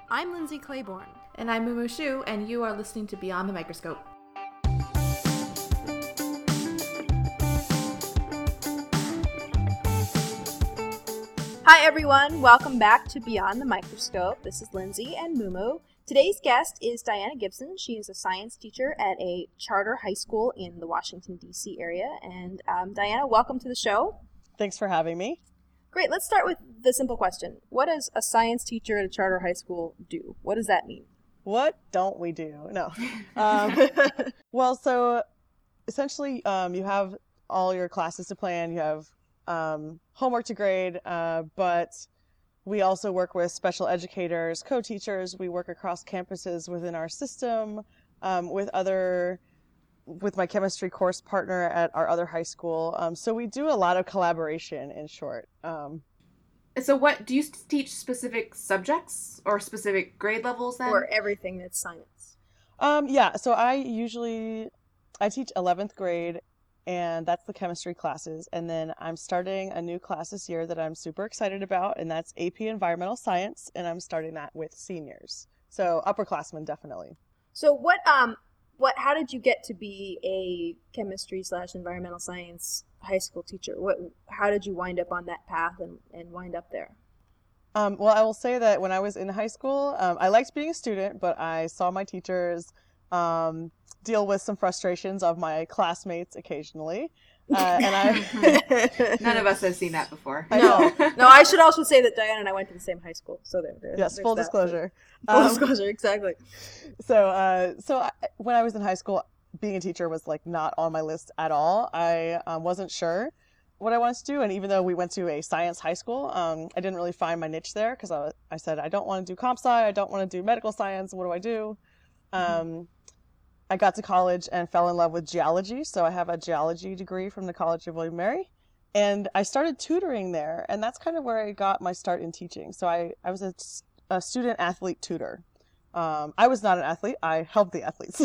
I'm Lindsay Claiborne. And I'm Mumu Shu, and you are listening to Beyond the Microscope. Hi everyone, welcome back to Beyond the Microscope. This is Lindsay and Mumu. Today's guest is Diana Gibson. She is a science teacher at a charter high school in the Washington, D.C. area. And Diana, welcome to the show. Thanks for having me. Great. Let's start with the simple question. What does a science teacher at a charter high school do? What does that mean? What don't we do? No. Well, so essentially you have all your classes to plan. You have homework to grade, but we also work with special educators, co-teachers. We work across campuses within our system, with my chemistry course partner at our other high school. So we do a lot of collaboration, in short. So what, do you teach specific subjects or specific grade levels then? Or everything that's science? Yeah, so I teach 11th grade, and that's the chemistry classes. And then I'm starting a new class this year that I'm super excited about, and that's AP Environmental Science, and I'm starting that with seniors. So upperclassmen, definitely. So how did you get to be a chemistry/environmental science high school teacher? How did you wind up on that path and wind up there? Well, I will say that when I was in high school, I liked being a student, but I saw my teachers deal with some frustrations of my classmates occasionally. And None of us have seen that before. No, I should also say that Diana and I went to the same high school, so yes, full disclosure. Full disclosure, exactly. So when I was in high school, being a teacher was like not on my list at all. I wasn't sure what I wanted to do, and even though we went to a science high school, I didn't really find my niche there because I said I don't want to do comp sci, I don't want to do medical science. What do I do? I got to college and fell in love with geology, so I have a geology degree from the College of William & Mary, and I started tutoring there, and that's kind of where I got my start in teaching. So I was a student-athlete tutor. I was not an athlete, I helped the athletes.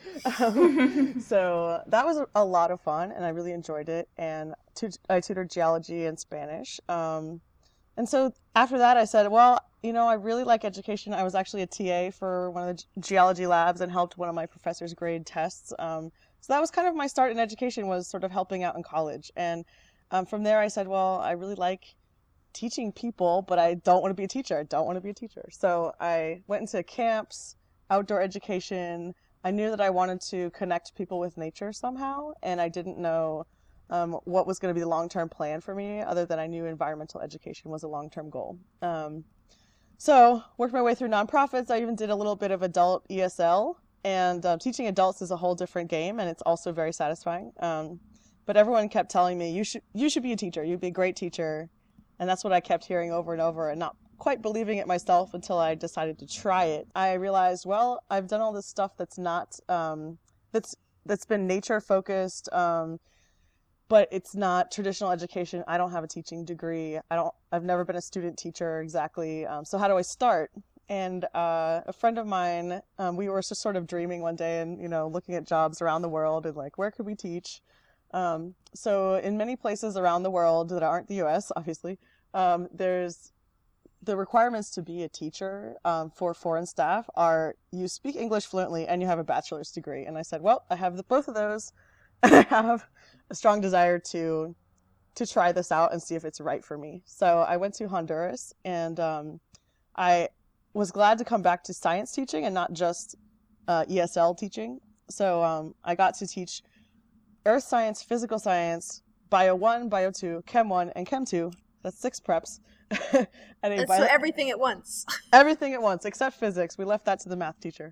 So that was a lot of fun, and I really enjoyed it, and I tutored geology and Spanish. And so after that, I said, well, I really like education. I was actually a TA for one of the geology labs and helped one of my professors grade tests. So that was kind of my start in education, was sort of helping out in college. And from there, I said, well, I really like teaching people, but I don't want to be a teacher. I don't want to be a teacher. So I went into camps, outdoor education. I knew that I wanted to connect people with nature somehow, and I didn't know what was going to be the long-term plan for me, other than I knew environmental education was a long-term goal. So worked my way through nonprofits. I even did a little bit of adult ESL, and teaching adults is a whole different game, and it's also very satisfying. But everyone kept telling me, you should be a teacher. You'd be a great teacher. And that's what I kept hearing over and over, and not quite believing it myself until I decided to try it. I realized, well, I've done all this stuff that's not that's been nature focused, but it's not traditional education. I don't have a teaching degree. I've never been a student teacher exactly. So how do I start? And a friend of mine, we were just sort of dreaming one day and, looking at jobs around the world and like, where could we teach? So in many places around the world that aren't the US, obviously, there's the requirements to be a teacher for foreign staff are you speak English fluently and you have a bachelor's degree. And I said, well, I have both of those, and I have a strong desire to try this out and see if it's right for me. So I went to Honduras, and I was glad to come back to science teaching and not just ESL teaching. So I got to teach earth science, physical science, bio 1, bio 2, chem 1, and chem 2. That's 6 preps. So everything at once. Everything at once, except physics. We left that to the math teacher.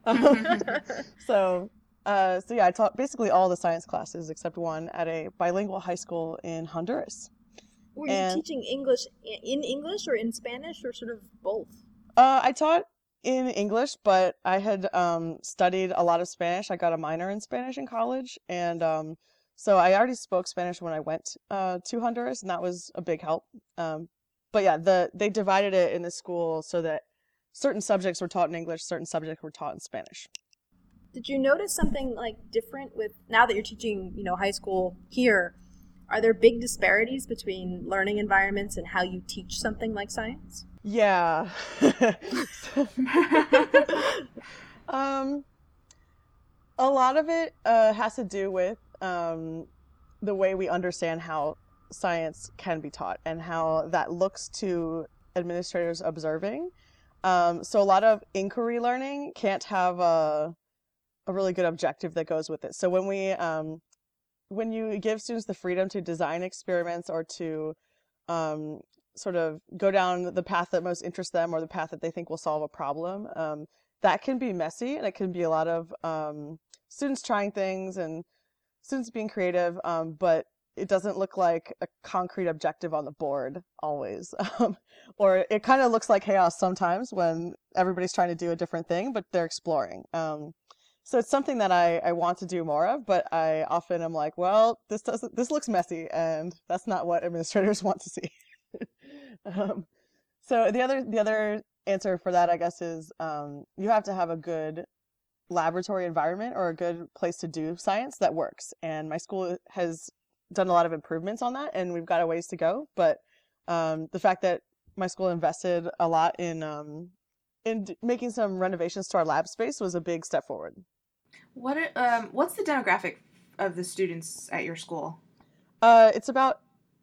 So yeah, I taught basically all the science classes except one at a bilingual high school in Honduras. Were you teaching English in English or in Spanish, or sort of both? I taught in English, but I had studied a lot of Spanish. I got a minor in Spanish in college, and so I already spoke Spanish when I went to Honduras, and that was a big help. But yeah, they divided it in the school so that certain subjects were taught in English, certain subjects were taught in Spanish. Did you notice something like different with, now that you're teaching, high school here, are there big disparities between learning environments and how you teach something like science? Yeah. um, a lot of it has to do with the way we understand how science can be taught and how that looks to administrators observing. So a lot of inquiry learning can't have a really good objective that goes with it. So when you give students the freedom to design experiments or to um, sort of go down the path that most interests them or the path that they think will solve a problem, that can be messy, and it can be a lot of students trying things and students being creative, but it doesn't look like a concrete objective on the board always. Or it kind of looks like chaos sometimes when everybody's trying to do a different thing, but they're exploring. So it's something that I want to do more of, but I often am like, well, this looks messy, and that's not what administrators want to see. um, so the other answer for that, I guess, is you have to have a good laboratory environment or a good place to do science that works. And my school has done a lot of improvements on that, and we've got a ways to go. But the fact that my school invested a lot in making some renovations to our lab space was a big step forward. What's the demographic of the students at your school? It's about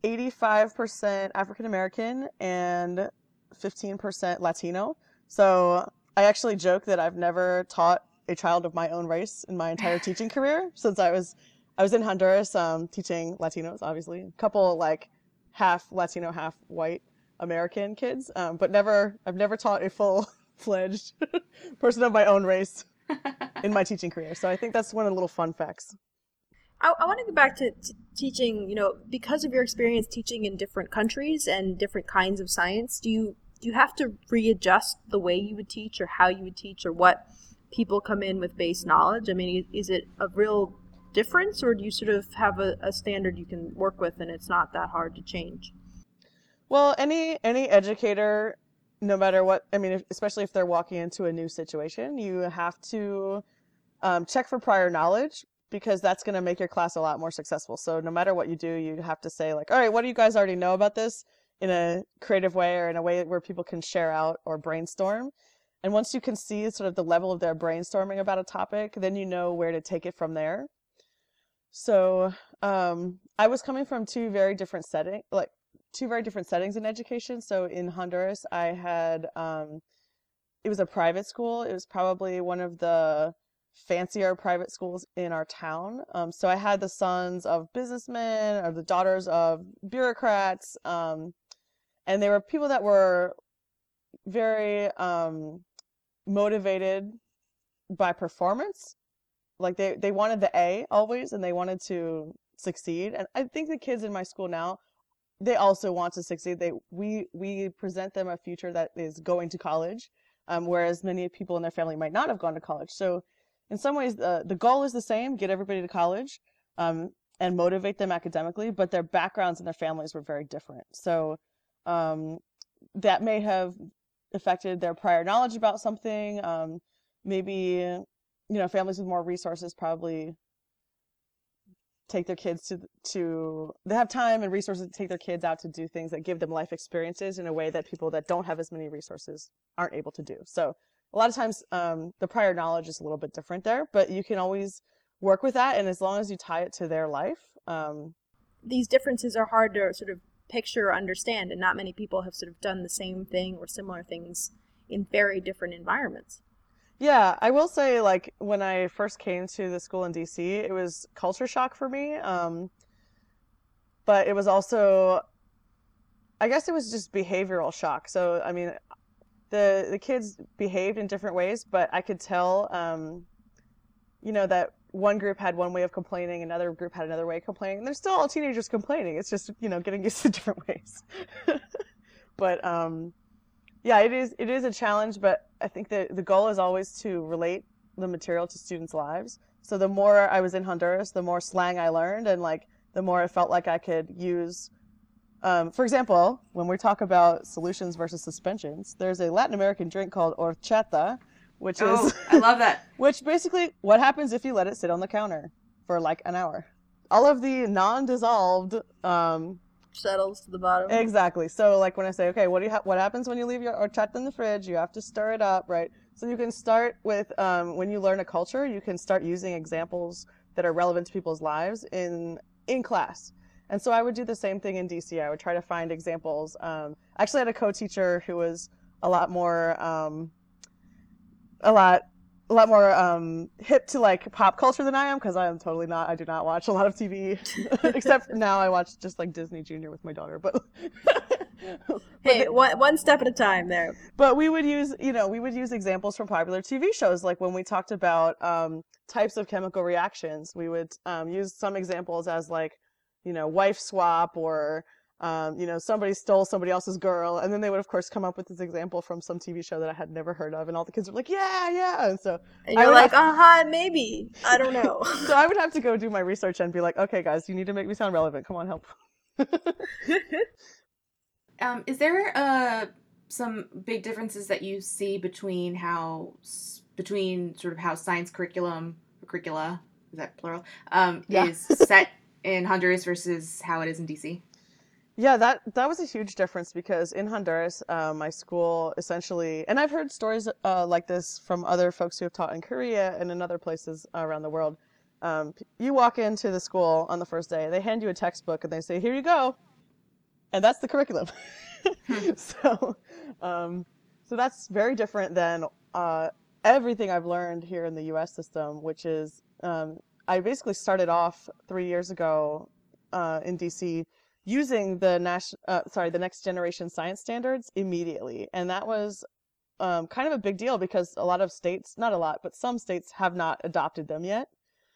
85% African American and 15% Latino. So I actually joke that I've never taught a child of my own race in my entire teaching career since I was in Honduras, teaching Latinos, obviously. A couple like half Latino, half white American kids, but I've never taught a full-fledged person of my own race in my teaching career. So I think that's one of the little fun facts. I want to go back to teaching, because of your experience teaching in different countries and different kinds of science, do you have to readjust the way you would teach or how you would teach or what people come in with base knowledge? I mean, is it a real difference, or do you sort of have a standard you can work with and it's not that hard to change? Well, any educator, no matter what, I mean, especially if they're walking into a new situation, you have to check for prior knowledge, because that's going to make your class a lot more successful. So no matter what you do, you have to say like, all right, what do you guys already know about this, in a creative way or in a way where people can share out or brainstorm. And once you can see sort of the level of their brainstorming about a topic, then you know where to take it from there. So I was coming from two very different settings in education. So in Honduras, I had, it was a private school. It was probably one of the fancier private schools in our town. So I had the sons of businessmen or the daughters of bureaucrats. And they were people that were very motivated by performance. Like they wanted the A always, and they wanted to succeed. And I think the kids in my school now, they also want to succeed. We present them a future that is going to college, whereas many people in their family might not have gone to college. So in some ways, the goal is the same: get everybody to college, and motivate them academically. But their backgrounds and their families were very different. So that may have affected their prior knowledge about something. Maybe families with more resources probably take their kids they have time and resources to take their kids out to do things that give them life experiences in a way that people that don't have as many resources aren't able to do. So a lot of times the prior knowledge is a little bit different there, but you can always work with that, and as long as you tie it to their life. These differences are hard to sort of picture or understand, and not many people have sort of done the same thing or similar things in very different environments. Yeah, I will say, like, when I first came to the school in DC, it was culture shock for me. But it was also, I guess it was just behavioral shock. So, I mean, the kids behaved in different ways, but I could tell, that one group had one way of complaining, another group had another way of complaining. And they're still all teenagers complaining. It's just, getting used to different ways. But, yeah, it is a challenge, but I think that the goal is always to relate the material to students' lives. So the more I was in Honduras, the more slang I learned, and like the more I felt like I could use. For example, when we talk about solutions versus suspensions, there's a Latin American drink called horchata, which is I love that. Which basically, what happens if you let it sit on the counter for like an hour? All of the non-dissolved settles to the bottom. Exactly. So like when I say, okay, what happens when you leave your horchata in the fridge? You have to stir it up, right? So you can start with when you learn a culture, you can start using examples that are relevant to people's lives in class. And so I would do the same thing in DC. I would try to find examples. I actually had a co-teacher who was a lot more hip to like pop culture than I am, because I am totally not. I do not watch a lot of TV, except now I watch just like Disney Junior with my daughter. But hey, one step at a time there. But we would use examples from popular TV shows, like when we talked about types of chemical reactions. We would use some examples as like, wife swap, or somebody stole somebody else's girl, and then they would of course come up with this example from some TV show that I had never heard of, and all the kids were like, yeah, and so you're like, maybe, I don't know. So I would have to go do my research and be like, okay guys, you need to make me sound relevant, come on, help. Is there some big differences that you see between sort of how science curricula, is that plural, is set in Honduras versus how it is in DC? Yeah, that was a huge difference, because in Honduras, my school essentially, and I've heard stories like this from other folks who have taught in Korea and in other places around the world. You walk into the school on the first day, they hand you a textbook and they say, here you go. And that's the curriculum. So that's very different than everything I've learned here in the U.S. system, which is I basically started off 3 years ago in D.C. using the Next Generation Science Standards immediately, and that was kind of a big deal, because a lot of states, not a lot, but some states have not adopted them yet,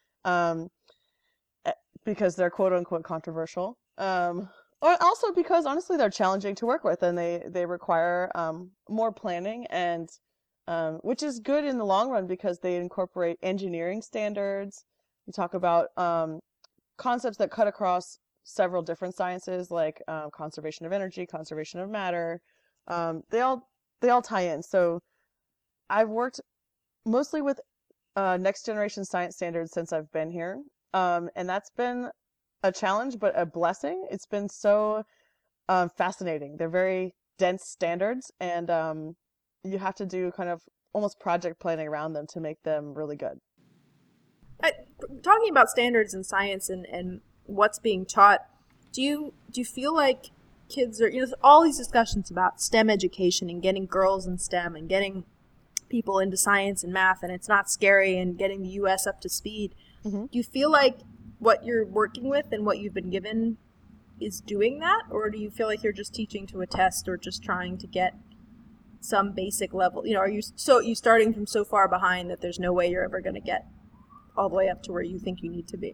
because they're quote unquote controversial. Or also because honestly they're challenging to work with, and they require more planning, and which is good in the long run because they incorporate engineering standards. You talk about concepts that cut across several different sciences, like conservation of energy, conservation of matter. They all tie in. So I've worked mostly with Next Generation Science Standards since I've been here, and that's been a challenge, but a blessing. It's been so fascinating. They're very dense standards, and you have to do kind of almost project planning around them to make them really good. Talking about standards in science and what's being taught, do you feel like kids are, there's all these discussions about STEM education and getting girls in STEM and getting people into science and math, and it's not scary, and getting the U.S. up to speed. Mm-hmm. Do you feel like what you're working with and what you've been given is doing that, or do you feel like you're just teaching to a test or just trying to get some basic level? Are you starting from so far behind that there's no way you're ever going to get all the way up to where you think you need to be?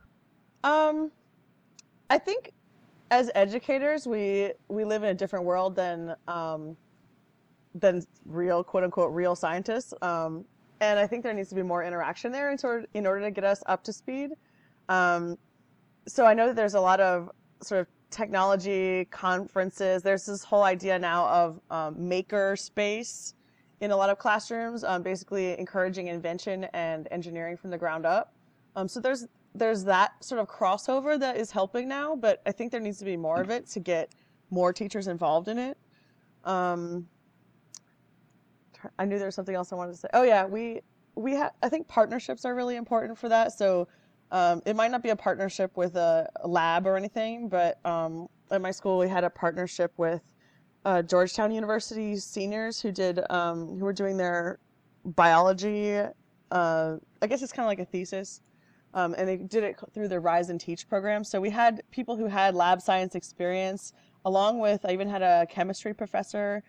I think as educators, we live in a different world than real, quote unquote, real scientists. And I think there needs to be more interaction there in order to get us up to speed. So I know that there's a lot of sort of technology conferences. There's this whole idea now of maker space in a lot of classrooms, basically encouraging invention and engineering from the ground up. So there's that sort of crossover that is helping now, but I think there needs to be more of it to get more teachers involved in it. I knew there was something else I wanted to say. Oh yeah, I think partnerships are really important for that. So it might not be a partnership with a lab or anything, but at my school we had a partnership with Georgetown University seniors who were doing their biology. I guess it's kind of like a thesis, and they did it through the Rise and Teach program. So we had people who had lab science experience, along with, I even had a chemistry professor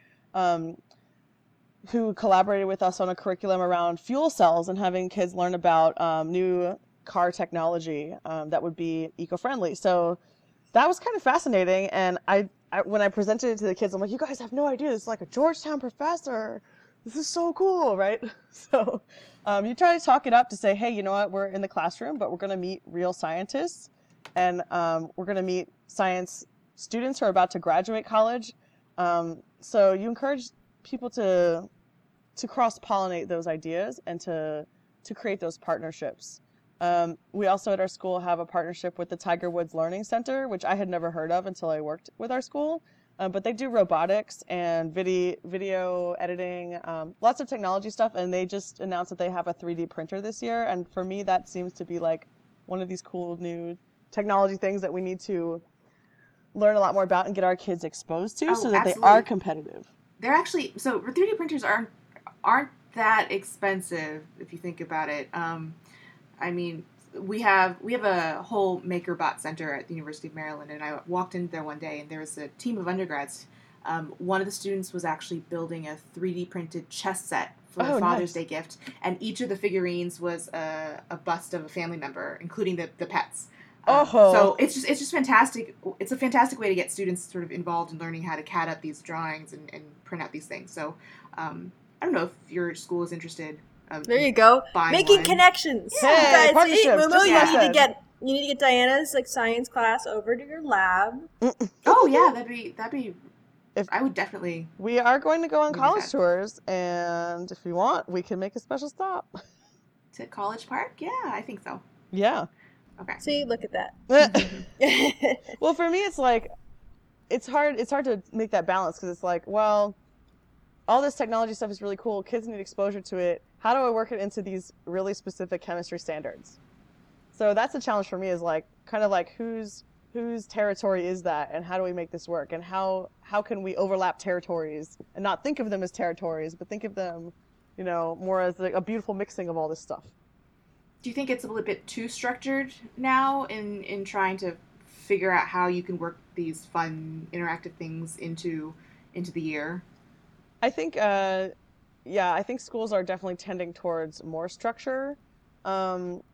who collaborated with us on a curriculum around fuel cells and having kids learn about new car technology that would be eco-friendly. So that was kind of fascinating. And I when I presented it to the kids, I'm like, you guys have no idea. This is like a Georgetown professor. This is so cool, right? So you try to talk it up to say, hey, you know what? We're in the classroom, but we're going to meet real scientists. And we're going to meet science students who are about to graduate college. So you encourage people to cross-pollinate those ideas and to create those partnerships. We also at our school have a partnership with the Tiger Woods Learning Center, which I had never heard of until I worked with our school. But they do robotics and video editing, lots of technology stuff. And they just announced that they have a 3D printer this year. And for me, that seems to be like one of these cool new technology things that we need to learn a lot more about and get our kids exposed to so that absolutely. they are competitive. They're actually, so 3D printers aren't that expensive if you think about it. I mean, we have a whole MakerBot center at the University of Maryland, and I walked in there one day, and there was a team of undergrads. One of the students was actually building a 3D printed chess set for a Father's Day gift, and each of the figurines was a bust of a family member, including the pets. So it's just fantastic. It's a fantastic way to get students sort of involved in learning how to CAD up these drawings and print out these things. So I don't know if your school is interested. There you go, making one. connections. Hey, you guys, Momo, you need to get Diana's like science class over to your lab. Oh yeah, that'd be. I would definitely. We are going to go on college tours, and if you want, we can make a special stop. To College Park? Yeah, I think so. Yeah. Okay. See, look at that. Well, for me, it's like, it's hard to make that balance because it's like, well, all this technology stuff is really cool. Kids need exposure to it. How do I work it into these really specific chemistry standards? So that's the challenge for me, is like, kind of like whose territory is that, and how do we make this work, and how can we overlap territories and not think of them as territories, but think of them, more as like a beautiful mixing of all this stuff. Do you think it's a little bit too structured now in trying to figure out how you can work these fun interactive things into the year? I think, I think schools are definitely tending towards more structure. And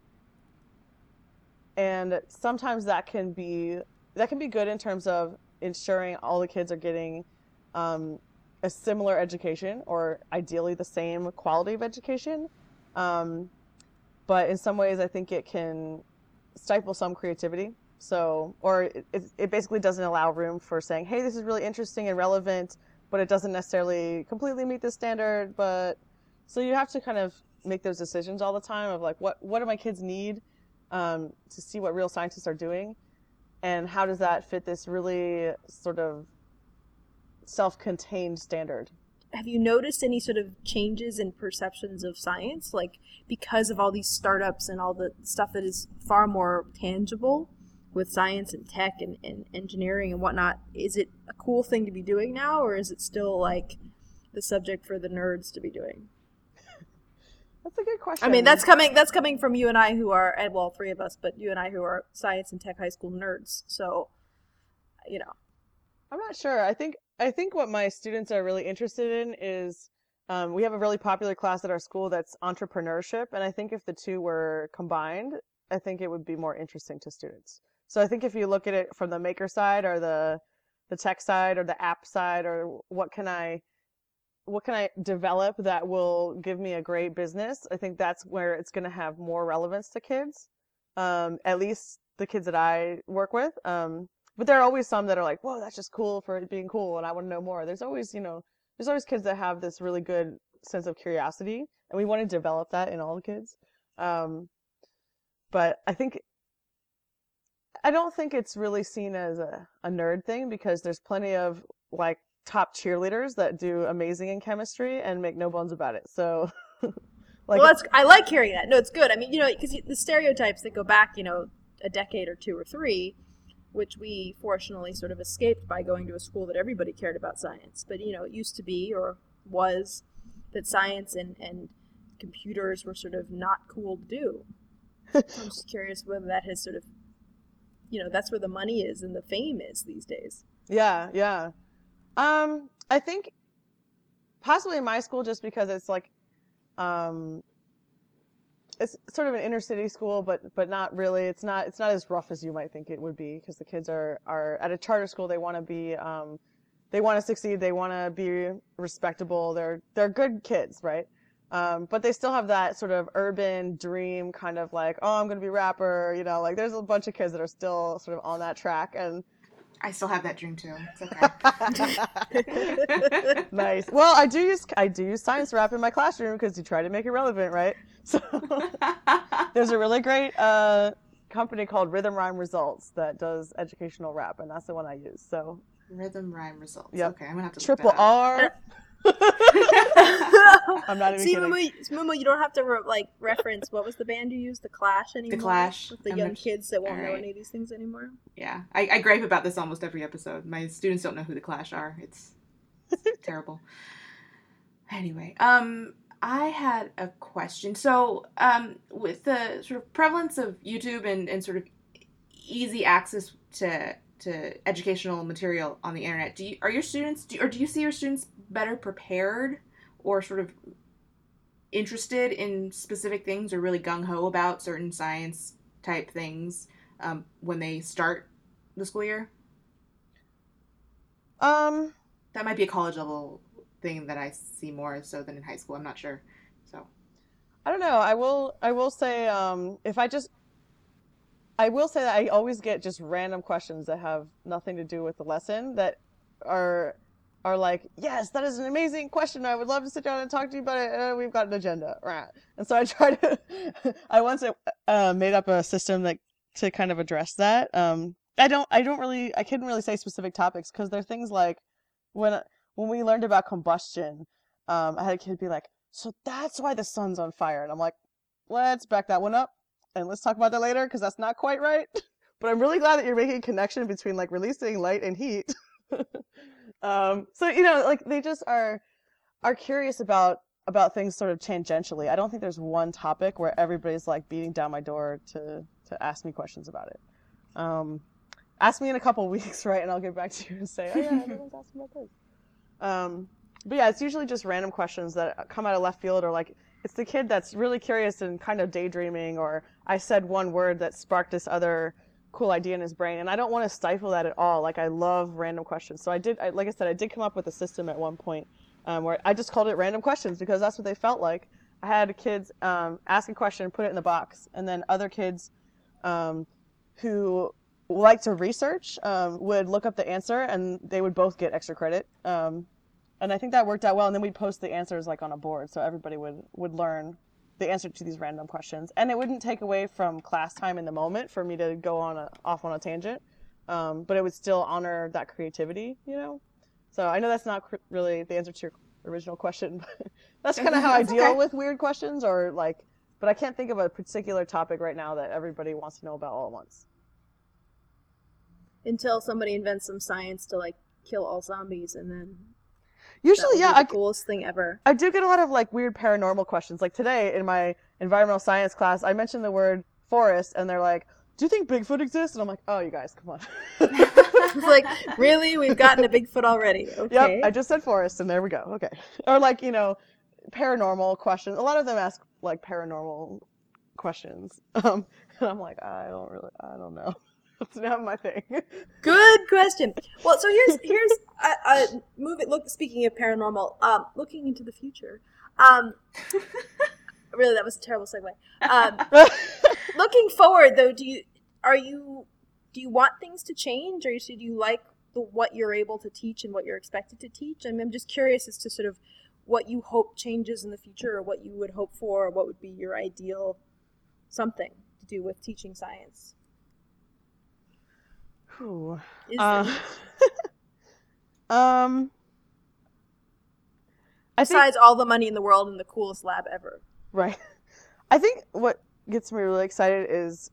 sometimes that can be good in terms of ensuring all the kids are getting a similar education, or ideally the same quality of education. But in some ways, I think it can stifle some creativity. So, or it basically doesn't allow room for saying, hey, this is really interesting and relevant, but it doesn't necessarily completely meet the standard. But so you have to kind of make those decisions all the time of like, what do my kids need to see what real scientists are doing, and how does that fit this really sort of self-contained standard? Have you noticed any sort of changes in perceptions of science, like because of all these startups and all the stuff that is far more tangible with science and tech and engineering and whatnot? Is it a cool thing to be doing now, or is it still like the subject for the nerds to be doing? That's a good question. I mean, that's coming from you and I, who are, well, three of us, but you and I who are science and tech high school nerds. So, I'm not sure. I think what my students are really interested in is, we have a really popular class at our school that's entrepreneurship, and I think if the two were combined, I think it would be more interesting to students. So I think if you look at it from the maker side, or the tech side, or the app side, or what can I develop that will give me a great business, I think that's where it's going to have more relevance to kids, at least the kids that I work with. But there are always some that are like, whoa, that's just cool for it being cool, and I want to know more. There's always kids that have this really good sense of curiosity, and we want to develop that in all the kids. But I don't think it's really seen as a nerd thing, because there's plenty of like top cheerleaders that do amazing in chemistry and make no bones about it. So, I like hearing that. No, it's good. I mean, because the stereotypes that go back, a decade or two or three, which we fortunately sort of escaped by going to a school that everybody cared about science. But, it used to be, or was, that science and computers were sort of not cool to do. I'm just curious whether that has sort of, that's where the money is and the fame is these days. Yeah. I think possibly in my school, just because it's like, it's sort of an inner city school, but not really. It's not as rough as you might think it would be, because the kids are at a charter school. They want to be, they want to succeed. They want to be respectable. They're good kids, right? But they still have that sort of urban dream, kind of like, oh, I'm going to be a rapper. Like there's a bunch of kids that are still sort of on that track. And I still have that dream too. It's okay. Nice. Well, I do use science rap in my classroom because you try to make it relevant, right? So there's a really great company called Rhythm Rhyme Results that does educational rap, and that's the one I use. So Rhythm Rhyme Results. Yep. Okay, I'm gonna have to Triple look that R. I'm not even kidding. Mumu, you don't have to reference what was the band you used, The Clash anymore. The Clash. With the young kids that won't know any of these things anymore. Yeah, I gripe about this almost every episode. My students don't know who The Clash are. It's terrible. Anyway, I had a question. So, with the sort of prevalence of YouTube and sort of easy access to educational material on the internet, do you see your students better prepared or sort of interested in specific things or really gung-ho about certain science type things when they start the school year? That might be a college level thing that I see more so than in high school. I'm not sure. So I don't know. I will say I will say that I always get just random questions that have nothing to do with the lesson that are like, yes, that is an amazing question. I would love to sit down and talk to you about it. We've got an agenda. Right. And so I try to, I once made up a system to kind of address that. I couldn't really say specific topics because they're things like when we learned about combustion, I had a kid be like, so that's why the sun's on fire. And I'm like, let's back that one up and let's talk about that later because that's not quite right. But I'm really glad that you're making a connection between releasing light and heat. So they just are curious about things sort of tangentially. I don't think there's one topic where everybody's beating down my door to ask me questions about it. Ask me in a couple weeks, right, and I'll get back to you and say, oh yeah, everyone's asking about this. But yeah, it's usually just random questions that come out of left field, or it's the kid that's really curious and kind of daydreaming, or I said one word that sparked this other cool idea in his brain, and I don't want to stifle that at all. I love random questions. So I did come up with a system at one point where I just called it random questions because that's what they felt like. I had kids ask a question, put it in the box, and then other kids who like to research would look up the answer, and they would both get extra credit. And I think that worked out well. And then we'd post the answers on a board, so everybody would learn the answer to these random questions, and it wouldn't take away from class time in the moment for me to go off on a tangent, but it would still honor that creativity, So I know that's not really the answer to your original question, but that's kind of how I deal with weird questions, but I can't think of a particular topic right now that everybody wants to know about all at once. Until somebody invents some science to kill all zombies, and then usually, yeah, the coolest thing ever. I do get a lot of weird paranormal questions. Today in my environmental science class, I mentioned the word forest, and they're like, "Do you think Bigfoot exists?" And I'm like, "Oh, you guys, come on." It's really? We've gotten a Bigfoot already. Okay. Yep, I just said forest, and there we go. Okay. Or paranormal questions. A lot of them ask paranormal questions, and I'm like, I don't know. It's not my thing. Good question. Well, so here's speaking of paranormal, looking into the future. Really, that was a terrible segue. Looking forward, though, do you want things to change, or do you like what you're able to teach and what you're expected to teach? I'm just curious as to sort of what you hope changes in the future, or what you would hope for, or what would be your ideal something to do with teaching science. Ooh. Besides all the money in the world and the coolest lab ever. Right. I think what gets me really excited is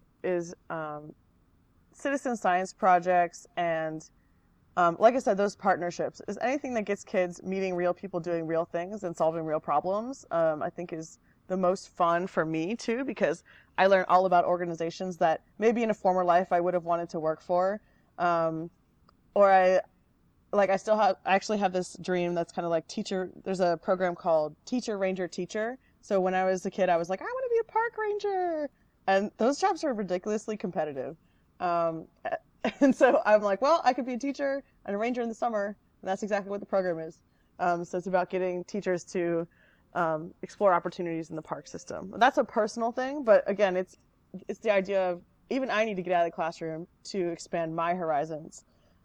citizen science projects and, like I said, those partnerships. Is anything that gets kids meeting real people doing real things and solving real problems, I think is the most fun for me, too, because I learn all about organizations that maybe in a former life I would have wanted to work for. Or I actually have this dream that's kind of teacher. There's a program called Teacher Ranger Teacher. So when I was a kid, I was like, I want to be a park ranger. And those jobs are ridiculously competitive. And so I'm like, well, I could be a teacher and a ranger in the summer. And that's exactly what the program is. So it's about getting teachers to explore opportunities in the park system. That's a personal thing. But again, it's the idea of, even I need to get out of the classroom to expand my horizons.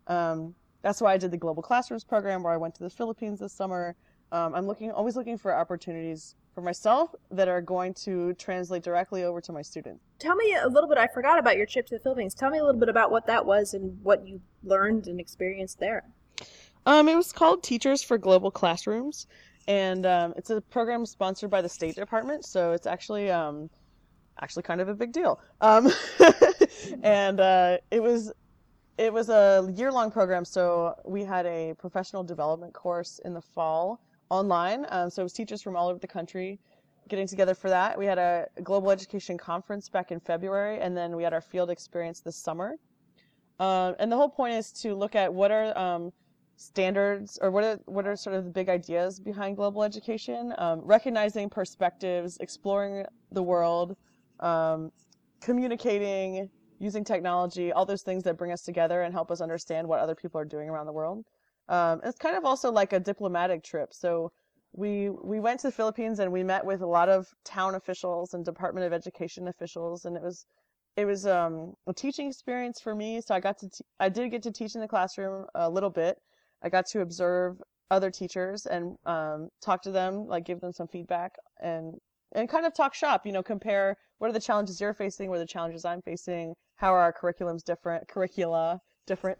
That's why I did the Global Classrooms program, where I went to the Philippines this summer. I'm always looking for opportunities for myself that are going to translate directly over to my students. Tell me a little bit. I forgot about your trip to the Philippines. Tell me a little bit about what that was and what you learned and experienced there. It was called Teachers for Global Classrooms, and it's a program sponsored by the State Department, so it's actually kind of a big deal. And it was a year-long program, so we had a professional development course in the fall online. So it was teachers from all over the country getting together for that. We had a global education conference back in February, and then we had our field experience this summer. And the whole point is to look at what are standards, or what are sort of the big ideas behind global education, recognizing perspectives, exploring the world, communicating, using technology, all those things that bring us together and help us understand what other people are doing around the world. It's kind of also like a diplomatic trip. So we went to the Philippines and we met with a lot of town officials and Department of Education officials, and it was a teaching experience for me. So I did get to teach in the classroom a little bit. I got to observe other teachers and talk to them, like give them some feedback and kind of talk shop, compare what are the challenges you're facing, what are the challenges I'm facing, how are our curricula different.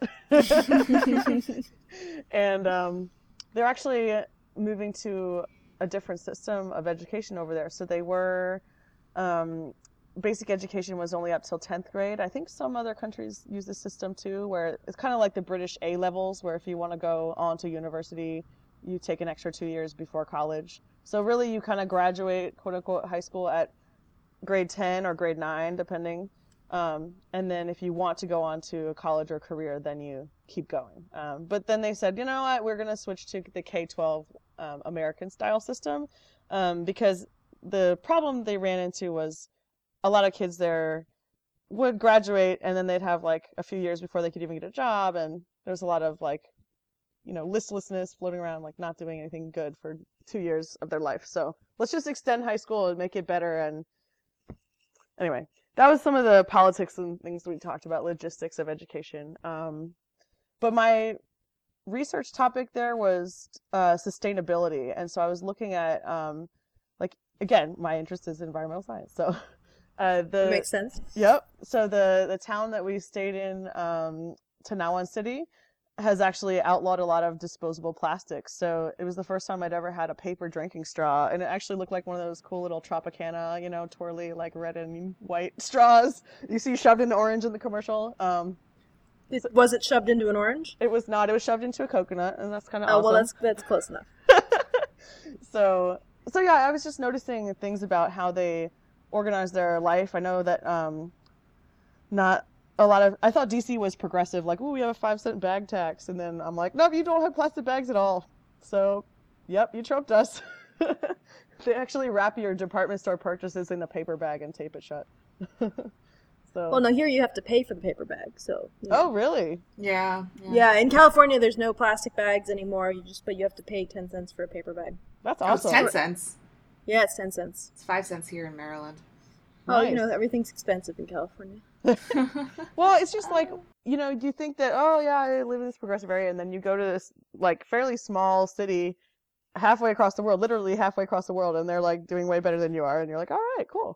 And they're actually moving to a different system of education over there. So they were, basic education was only up till 10th grade. I think some other countries use this system too, where it's kind of like the British A levels, where if you want to go on to university, you take an extra 2 years before college. So really you kind of graduate, quote unquote, high school at grade 10 or grade 9, depending. And then if you want to go on to college or career, then you keep going. But then they said, you know what, we're going to switch to the K-12 American style system, because the problem they ran into was a lot of kids there would graduate and then they'd have like a few years before they could even get a job. And there's a lot of like, listlessness, floating around, like not doing anything good for 2 years of their life. So let's just extend high school and make it better. And anyway, that was some of the politics and things we talked about, logistics of education. But my research topic there was sustainability. And so I was looking at, again, my interest is environmental science. So Makes sense. Yep. So the town that we stayed in, Tanawan City, has actually outlawed a lot of disposable plastics. So it was the first time I'd ever had a paper drinking straw, and it actually looked like one of those cool little Tropicana, twirly, like red and white straws you see shoved into orange in the commercial. Was it shoved into an orange? It was not. It was shoved into a coconut, and that's kind of awesome. Well, that's close enough. So yeah, I was just noticing things about how they organize their life. I know that not a lot of, I thought DC was progressive, like, ooh, we have a 5-cent bag tax, and then I'm like, nope, you don't have plastic bags at all. So, yep, you troped us. They actually wrap your department store purchases in a paper bag and tape it shut. So. Well, no, here you have to pay for the paper bag, so. Oh, really? Yeah. Yeah, in California, there's no plastic bags anymore. But you have to pay 10 cents for a paper bag. That's awesome. Oh, it's 10 cents. Yeah, it's 10 cents. It's 5 cents here in Maryland. Nice. Oh, everything's expensive in California. Well, it's just like, you think that, oh yeah, I live in this progressive area, and then you go to this like fairly small city halfway across the world, literally halfway across the world, and they're like doing way better than you are, and you're like, all right, cool.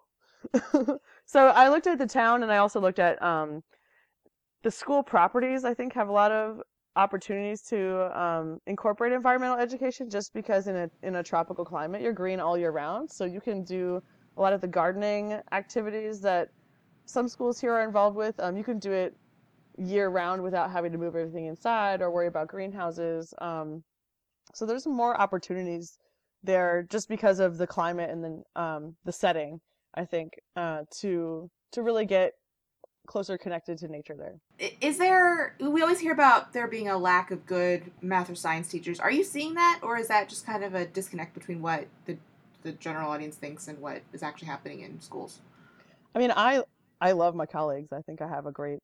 So I looked at the town, and I also looked at the school properties. I think have a lot of opportunities to incorporate environmental education, just because in a tropical climate, you're green all year round, so you can do a lot of the gardening activities that some schools here are involved with. You can do it year round without having to move everything inside or worry about greenhouses. So there's more opportunities there just because of the climate and then the setting, I think, to really get closer connected to nature there. We always hear about there being a lack of good math or science teachers. Are you seeing that, or is that just kind of a disconnect between what the general audience thinks and what is actually happening in schools? I mean, I love my colleagues. I think I have a great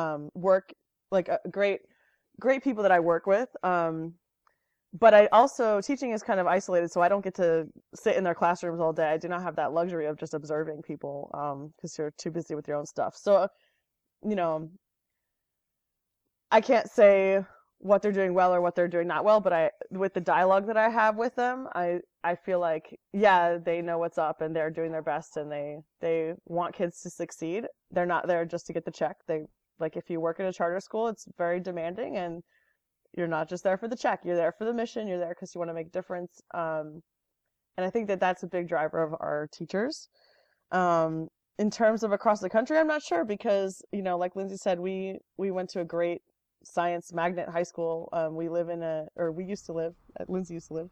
great people that I work with. But I also, teaching is kind of isolated, so I don't get to sit in their classrooms all day. I do not have that luxury of just observing people, because you're too busy with your own stuff. So, I can't say what they're doing well or what they're doing not well, but with the dialogue that I have with them, I feel like, yeah, they know what's up and they're doing their best and they want kids to succeed. They're not there just to get the check. Like, if you work at a charter school, it's very demanding, and you're not just there for the check. You're there for the mission. You're there because you want to make a difference. And I think that that's a big driver of our teachers. In terms of across the country, I'm not sure because, like Lindsay said, we went to a great science magnet high school. We used to live, Lindsay used to live,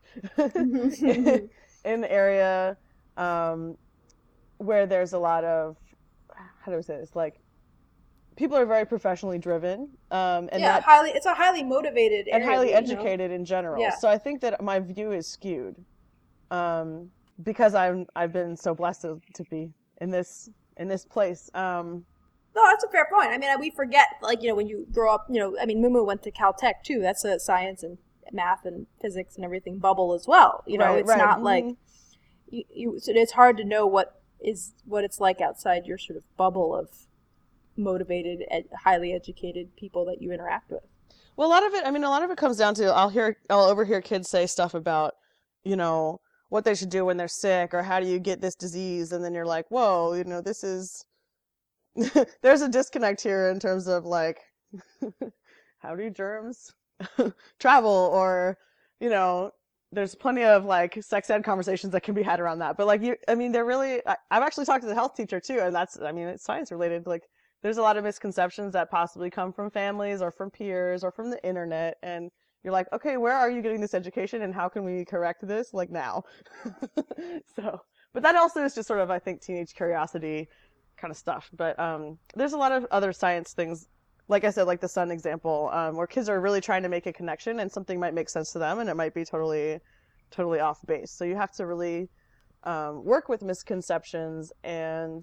in the area where there's a lot of, how do I say this, like, people are very professionally driven. And it's a highly motivated area, and highly educated in general. Yeah. So I think that my view is skewed because I've been so blessed to be in this place. No, that's a fair point. I mean, we forget, like, when you grow up, Mumu went to Caltech too. That's a science and math and physics and everything bubble as well. It's not like so it's hard to know what it's like outside your sort of bubble of motivated, highly educated people that you interact with. Well, a lot of it comes down to I'll overhear kids say stuff about, what they should do when they're sick or how do you get this disease, and then you're like, whoa, this is there's a disconnect here in terms of, like, how do germs travel, or there's plenty of, like, sex ed conversations that can be had around that, but, like, they're really, I've actually talked to the health teacher too, and that's, it's science related. Like, there's a lot of misconceptions that possibly come from families or from peers or from the internet, and you're like, okay, where are you getting this education and how can we correct this, like, now? So, but that also is just sort of, I think, teenage curiosity kind of stuff. But there's a lot of other science things, like I said, like the sun example, where kids are really trying to make a connection and something might make sense to them and it might be totally off base. So you have to really work with misconceptions and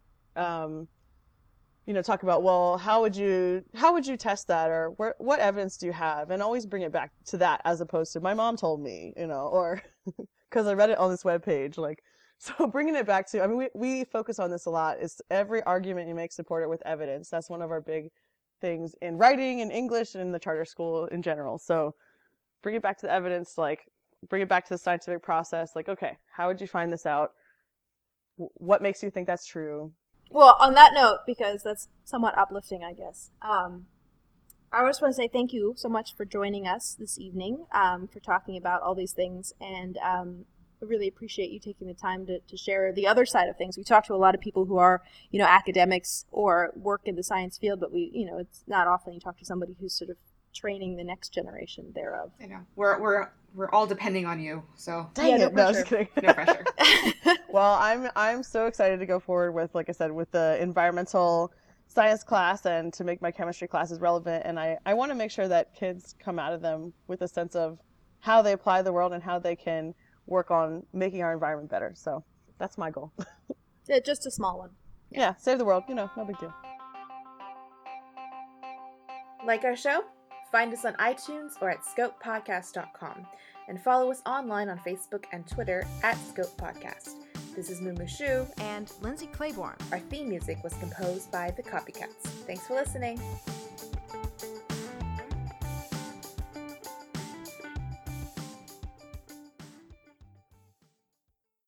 talk about, well, how would you test that, or what evidence do you have, and always bring it back to that as opposed to my mom told me, or because I read it on this webpage, like. So bringing it back to, we focus on this a lot, is every argument you make, support it with evidence. That's one of our big things in writing, in English, and in the charter school in general. So bring it back to the evidence, like, bring it back to the scientific process. Like, okay, how would you find this out? What makes you think that's true? Well, on that note, because that's somewhat uplifting, I guess, I just want to say thank you so much for joining us this evening, for talking about all these things, and I really appreciate you taking the time to share the other side of things. We talk to a lot of people who are, academics or work in the science field, but it's not often you talk to somebody who's sort of training the next generation thereof. I know. We're all depending on you, so. Dang it. No just kidding. No pressure. Well, I'm so excited to go forward with, like I said, with the environmental science class and to make my chemistry classes relevant. And I want to make sure that kids come out of them with a sense of how they apply the world and how they can work on making our environment better. So that's my goal. Yeah, just a small one. Yeah, save the world. No big deal. Like our show? Find us on iTunes or at scopepodcast.com, and follow us online on Facebook and Twitter at Scope Podcast. This is Mumu Shu and Lindsay Claiborne. Our theme music was composed by The Copycats. Thanks for listening.